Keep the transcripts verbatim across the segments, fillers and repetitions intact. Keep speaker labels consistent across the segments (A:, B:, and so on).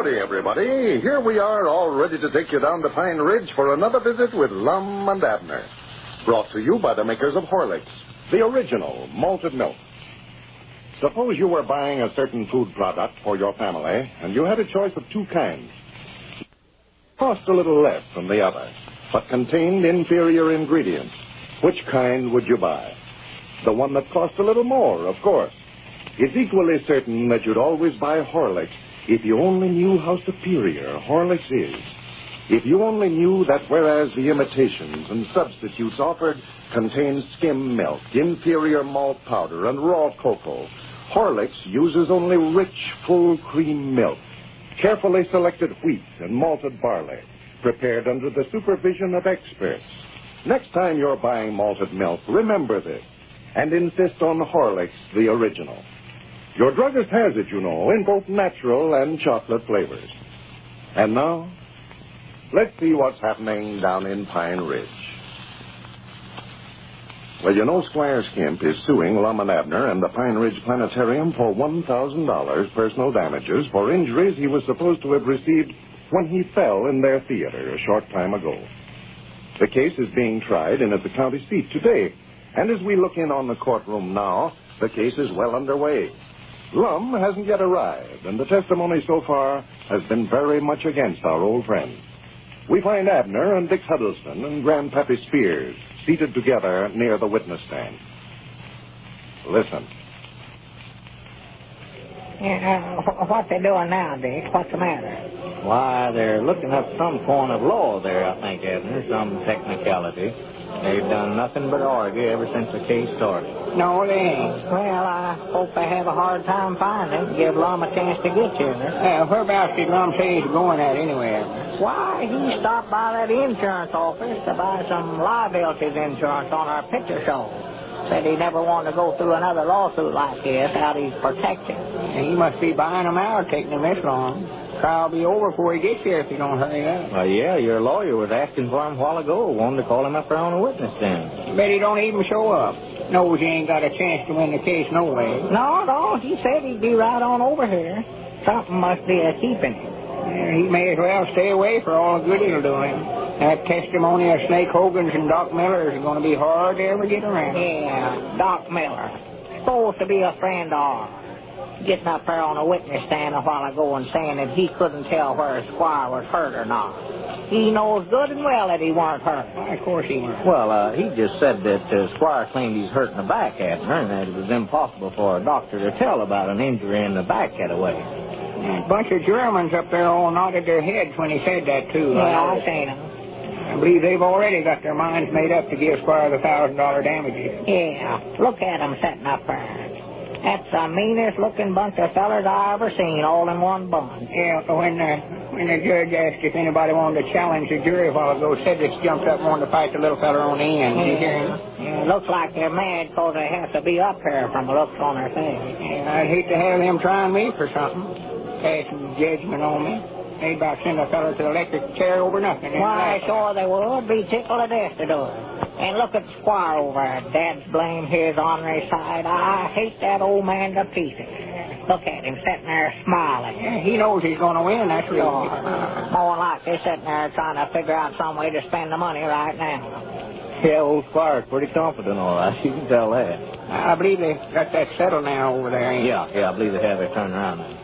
A: howdy, everybody. Here we are, all ready to take you down to Pine Ridge for another visit with Lum and Abner. Brought to you by the makers of Horlicks, the original malted milk. Suppose you were buying a certain food product for your family, and you had a choice of two kinds. Cost a little less than the other, but contained inferior ingredients. Which kind would you buy? The one that cost a little more, of course. It's equally certain that you'd always buy Horlicks if you only knew how superior Horlicks is. If you only knew that whereas the imitations and substitutes offered contain skim milk, inferior malt powder, and raw cocoa, Horlicks uses only rich, full cream milk, carefully selected wheat and malted barley, prepared under the supervision of experts. Next time you're buying malted milk, remember this, and insist on Horlicks, the original. Your druggist has it, you know, in both natural and chocolate flavors. And now, let's see what's happening down in Pine Ridge. Well, you know Squire Skimp is suing Lum and Abner and the Pine Ridge Planetarium for one thousand dollars personal damages for injuries he was supposed to have received when he fell in their theater a short time ago. The case is being tried in at the county seat today, and as we look in on the courtroom now, the case is well underway. Lum hasn't yet arrived, and the testimony so far has been very much against our old friend. We find Abner and Dick Huddleston and Grandpappy Spears seated together near the witness stand. Listen.
B: Yeah, uh, what they doing now, Dick? What's the matter?
C: Why, they're looking up some point of law there, I think, Abner, some technicality. They've done nothing but argue ever since the case started.
B: No, they ain't. Well, I hope they have a hard time finding it. Give Lum a chance to get you.
D: Uh, whereabouts did Lum say he's going at anyway?
B: Why, he stopped by that insurance office to buy some liabilities insurance on our picture show. Said he never wanted to go through another lawsuit like this out he's protected.
D: He must be buying them out, taking them this long. Trial will be over before he gets here if he don't hurry up.
C: Well, yeah, your lawyer was asking for him a while ago. Wanted to call him up there on a witness stand.
D: Bet he don't even show up. Knows he ain't got a chance to win the case no way.
B: No, no, he said he'd be right on over here. Something must be a keeping him.
D: Yeah, he may as well stay away for all the good it'll do him. That testimony of Snake Hogan's and Doc Miller's is going to be hard to ever get around.
B: Yeah, Doc Miller. Supposed to be a friend of ours. Getting up there on a witness stand a while ago and saying that he couldn't tell where Squire was hurt or not. He knows good and well that he weren't hurt.
D: Why, of course he weren't.
C: Well, uh, he just said that uh, Squire claimed he's hurt in the back, Abner, and that it was impossible for a doctor to tell about an injury in the back that way.
D: A bunch of Germans up there all nodded their heads when he said that, too.
B: Yeah, I seen them.
D: I believe they've already got their minds made up to give Squire the one thousand dollars damages.
B: Yeah, look at them sitting up there. That's the meanest-looking bunch of fellers I ever seen, all in one bunch.
D: Yeah, when, uh, when the judge asked if anybody wanted to challenge the jury a while ago, Cedric jumped up and wanted to fight the little fella on the end. Did you hear him?
B: Yeah, looks like they're mad because they have to be up here from the looks on their face.
D: Yeah, I'd hate to have them trying me for something, passing judgment on me. They'd about send a fella to the electric chair over nothing.
B: Why, sure they would. Be tickled to death to do it. And look at Squire over there. Dad's blame his ornery side. I hate that old man to pieces. Look at him sitting there smiling.
D: Yeah, he knows he's going to win, that's
B: sure.
D: real.
B: More like they're sitting there trying to figure out some way to spend the money right now.
C: Yeah, old Squire's pretty confident, all right. You can tell that.
D: I believe they got that settled now over there, ain't
C: Yeah, yeah, I believe they have it turned around now.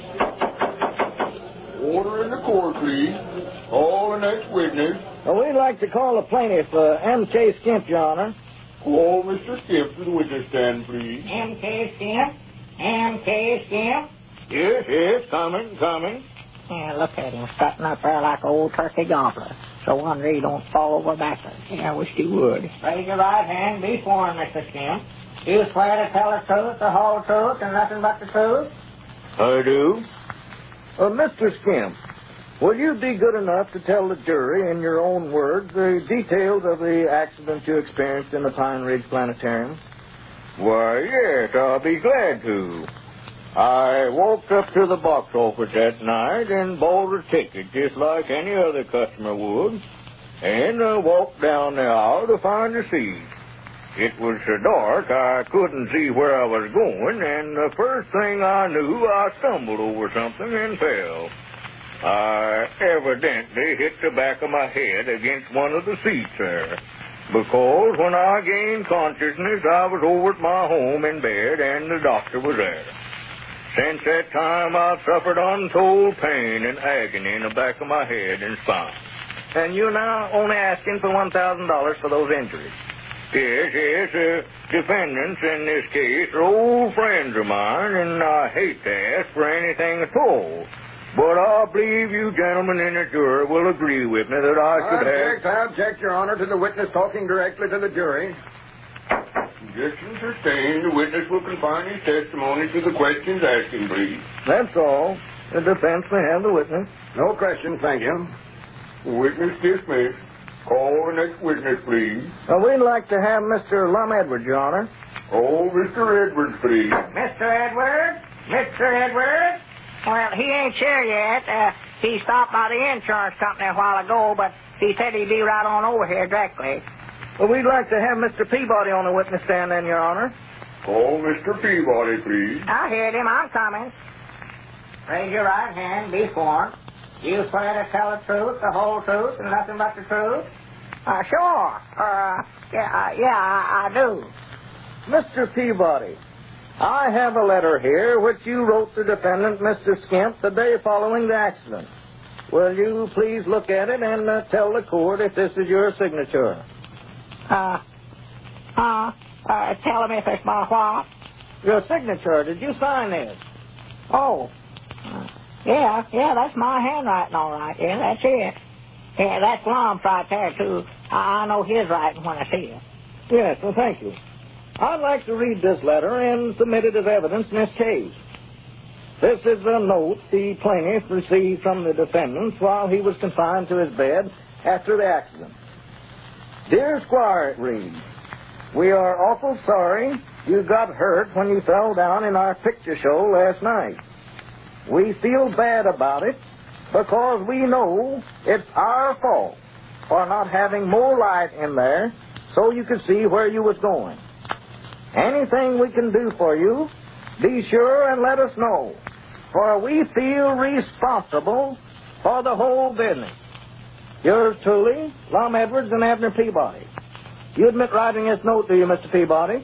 E: Order in the court, please. Call the next witness.
F: Well, we'd like to call the plaintiff, uh, M K Skimp, Your Honor.
E: Call Mister Skimp to the witness stand, please.
B: M K Skimp? M K Skimp?
E: Yes, yes, coming, coming.
B: Yeah, look at him strutting up there like an old turkey gobbler. So wonder he don't fall over backwards.
D: Yeah, I wish he would.
B: Raise your right hand. Be sworn, Mister Skimp. Do you swear to tell the truth, the whole truth, and nothing but the truth?
E: I do.
F: Uh, Mister Skimp, will you be good enough to tell the jury, in your own words, the details of the accident you experienced in the Pine Ridge Planetarium?
E: Why, yes, I'll be glad to. I walked up to the box office that night and bought a ticket just like any other customer would, and uh, walked down the aisle to find a seat. It was so dark I couldn't see where I was going, and the first thing I knew, I stumbled over something and fell. I evidently hit the back of my head against one of the seats there, because when I gained consciousness, I was over at my home in bed, and the doctor was there. Since that time, I've suffered untold pain and agony in the back of my head and spine.
F: And you're now only asking for one thousand dollars for those injuries.
E: Yes, yes, uh, defendants in this case are old friends of mine, and I hate to ask for anything at all. But I believe you gentlemen in the jury will agree with me that I should
A: Object,
E: have...
A: I object, Your Honor, to the witness talking directly to the jury.
G: Objection sustained. The witness will confine his testimony to the questions asked him, please.
F: That's all. The defense may have the witness.
A: No questions, thank you.
G: Witness dismissed. Call the next witness, please.
F: Uh, we'd like to have Mister Lum Edwards, Your Honor.
G: Oh, Mister Edwards, please.
B: Mister Edwards? Mister Edwards? Well, he ain't here yet. Uh, he stopped by the insurance company a while ago, but he said he'd be right on over here directly.
F: Well, we'd like to have Mister Peabody on the witness stand then, Your Honor.
G: Call Mister Peabody, please.
B: I heard him. I'm coming. Raise your right hand. Be sworn. You swear to tell the truth, the whole truth, and nothing but the truth? Uh, sure. Uh, yeah, uh, yeah, I, I do.
F: Mister Peabody, I have a letter here which you wrote the defendant, Mister Skimp, the day following the accident. Will you please look at it and uh, tell the court if this is your signature?
B: Uh, uh, uh, tell him if it's my what?
F: Your signature. Did you sign this?
B: Oh. Uh, yeah, yeah, that's my handwriting, all right. Yeah, that's it. Yeah, that's Lum's right there, too. I, I know his writing when I see it.
F: Yes, well, thank you. I'd like to read this letter and submit it as evidence in this case. This is a note the plaintiff received from the defendant while he was confined to his bed after the accident. Dear Squire, it reads, we are awful sorry you got hurt when you fell down in our picture show last night. We feel bad about it because we know it's our fault for not having more light in there so you could see where you was going. Anything we can do for you, be sure and let us know, for we feel responsible for the whole business. Yours truly, Lum Edwards and Abner Peabody. You admit writing this note, do you, Mister Peabody?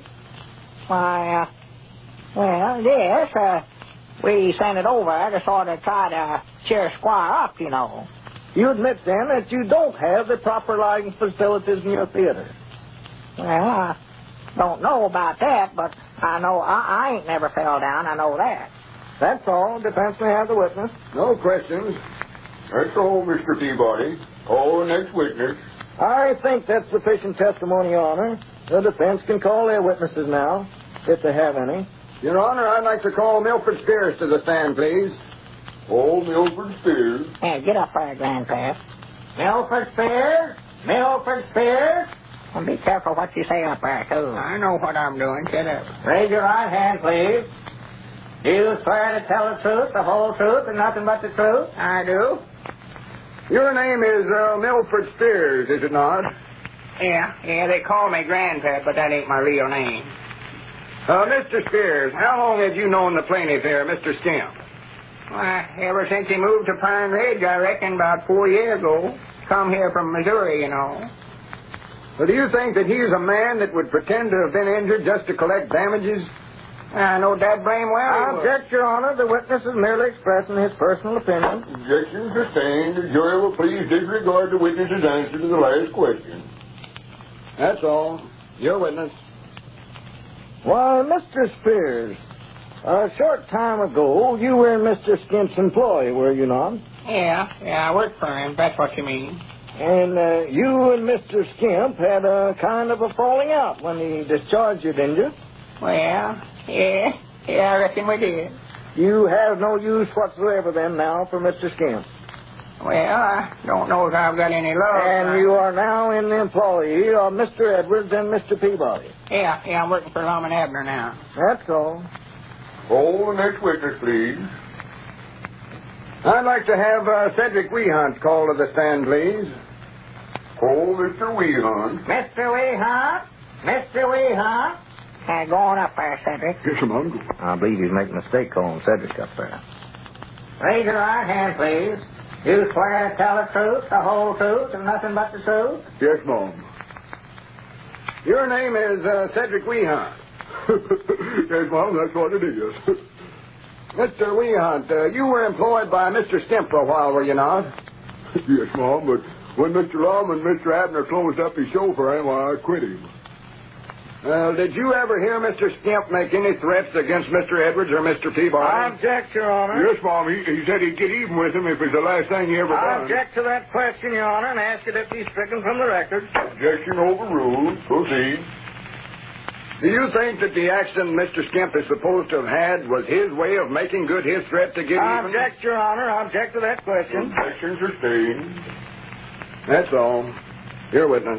B: Why, uh, well, yes, uh, we sent it over to sort of try to cheer Squire up, you know.
F: You admit, then, that you don't have the proper lighting facilities in your theater.
B: Well, I don't know about that, but I know I, I ain't never fell down. I know that.
F: That's all. Defense may have the witness.
A: No questions.
G: That's all, Mister Peabody. Call the next witness.
F: I think that's sufficient testimony, Your Honor. The defense can call their witnesses now, if they have any.
A: Your Honor, I'd like to call Milford Spears to the stand, please.
G: Call Milford Spears.
B: Hey, get up there, Grandpap. Milford Spears? Milford Spears? And be careful what you say up there, too.
D: I know what I'm doing. Shut up.
B: Raise your right hand, please. Do you swear to tell the truth, the whole truth, and nothing but the truth?
D: I do.
A: Your name is uh, Milford Spears, is it not?
D: Yeah, yeah, they call me Grandpap, but that ain't my real name.
A: Uh, Mister Spears, how long have you known the plaintiff here, Mister Skimp?
D: Why, ever since he moved to Pine Ridge, I reckon, about four years ago. Come here from Missouri, you know.
A: Well, do you think that he's a man that would pretend to have been injured just to collect damages?
D: I know that blame well.
F: I object, Your Honor. The witness is merely expressing his personal opinion.
G: Objection sustained. The jury will please disregard the witness's answer to the last question.
A: That's all. Your witness.
F: Why, Mister Spears, a short time ago, you were Mister Skimp's employee, were you not?
D: Yeah, yeah, I work for him. That's what you mean.
F: And uh, you and Mister Skimp had a kind of a falling out when he discharged you, didn't you?
D: Well, yeah, yeah, I reckon we did.
F: You have no use whatsoever then now for Mister Skimp.
D: Well, I don't know if I've got any love.
F: And you are now in the employee of Mister Edwards and Mister Peabody.
D: Yeah, yeah, I'm working for Lum and Abner now.
F: That's all.
G: Call the next witness, please.
A: I'd like to have uh, Cedric Weehunt called to the stand, please.
G: Call Mister Weehunt.
B: Mister Weehunt? Mister Weehunt? Uh, go on up there, Cedric.
A: Yes, Mom.
F: I believe he's making a mistake calling Cedric up there.
B: Raise your right hand, please. You swear to tell the truth, the whole truth, and nothing but the truth?
G: Yes, Mom.
H: Your name is uh, Cedric Weehunt.
G: Yes, Mom, that's what it is.
H: Mister Weehunt, uh, you were employed by Mister Stimp for a while, were you not?
G: Yes, Mom, but when Mister Lum and Mister Abner closed up his show for him, I quit him.
H: Well, did you ever hear Mister Stimp make any threats against Mister Edwards or Mister Peabody?
F: I object, Your Honor.
G: Yes, Mom, he, he said he'd get even with him if it's the last thing he ever
F: I
G: done.
F: object to that question, Your Honor, and ask it to be stricken from the record.
G: Objection overruled. Proceed.
H: Do you think that the action Mister Stimp is supposed to have had was his way of making good his threat to get
F: I
H: even?
F: object, Your Honor. I object to that question.
G: Objection sustained.
H: That's all. Your witness.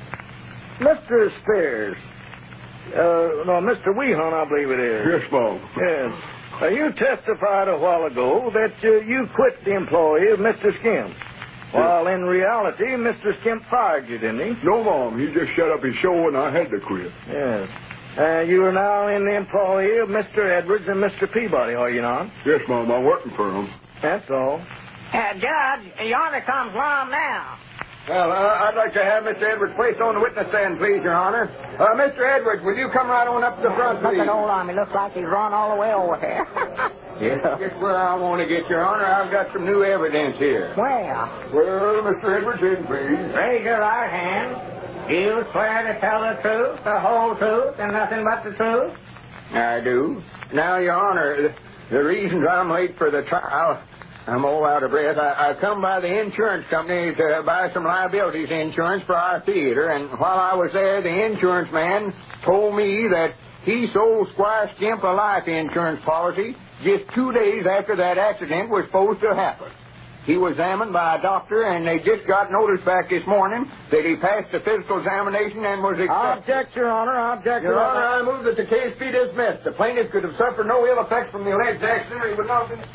F: Mister Spears. Uh, no, Mister Weehunt, I believe it is.
G: Yes, Mom.
F: Yes. Uh, you testified a while ago that uh, you quit the employee of Mister Skimp. While in reality, Mister Skimp fired you, didn't he?
G: No, Mom. He just shut up his show and I had to quit.
F: Yes. Uh, you are now in the employee of Mister Edwards and Mister Peabody, are you not?
G: Yes, Mom. I'm working for him.
F: That's all.
B: Uh, Judge, yonder comes Lum now.
H: Well, uh, I'd like to have Mister Edwards placed on the witness stand, please, Your Honor. Uh, Mister Edwards, will you come right on up to the front,
B: Look
H: please?
B: at old Army. Looks like he's run all the way over here.
H: Yeah. Just where I want to get, Your Honor. I've got some new evidence here.
B: Well,
G: Well, Mister Edwards, in, please.
B: raise your right hand. You swear to tell the truth, the whole truth, and nothing but the truth?
H: I do. Now, Your Honor, the, the reasons I'm late for the trial, I'm all out of breath. I, I come by the insurance company to buy some liabilities insurance for our theater, and while I was there, the insurance man told me that he sold Squire Skimp a life insurance policy just two days after that accident was supposed to happen. He was examined by a doctor, and they just got notice back this morning that he passed the physical examination and was
F: I
H: accepted.
F: object, Your Honor. I object
H: Your
F: to
H: Honor,
F: that.
H: I move that the case be dismissed. The plaintiff could have suffered no ill effects from the alleged accident, or he would not have been...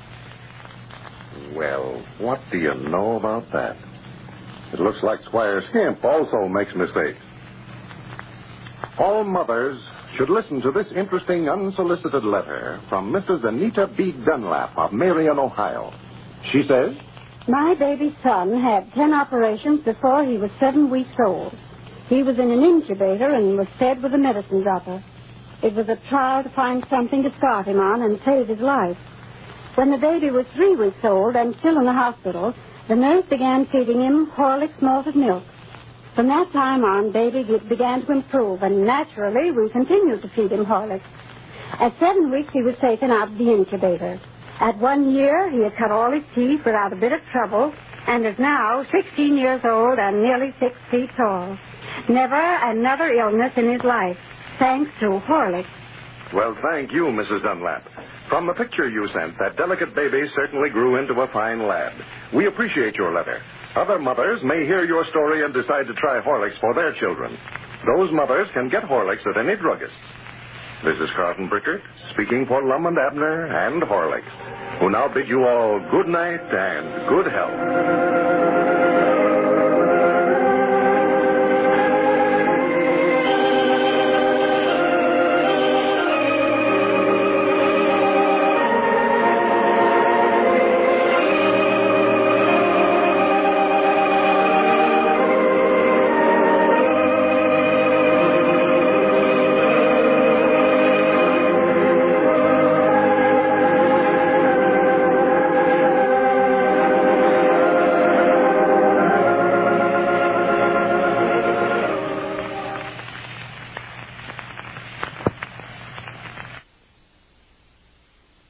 A: Well, what do you know about that? It looks like Squire Skimp also makes mistakes. All mothers should listen to this interesting unsolicited letter from Missus Anita B. Dunlap of Marion, Ohio. She says,
I: My baby son had ten operations before he was seven weeks old. He was in an incubator and was fed with a medicine dropper. It was a trial to find something to start him on and save his life. When the baby was three weeks old and still in the hospital, the nurse began feeding him Horlicks malted milk. From that time on, baby began to improve, and naturally, we continued to feed him Horlicks. At seven weeks, he was taken out of the incubator. At one year, he had cut all his teeth without a bit of trouble, and is now sixteen years old and nearly six feet tall. Never another illness in his life, thanks to Horlicks.
A: Well, thank you, Missus Dunlap. From the picture you sent, that delicate baby certainly grew into a fine lad. We appreciate your letter. Other mothers may hear your story and decide to try Horlicks for their children. Those mothers can get Horlicks at any druggist. This is Carlton Brickert, speaking for Lum and Abner and Horlicks, who now bid you all good night and good health.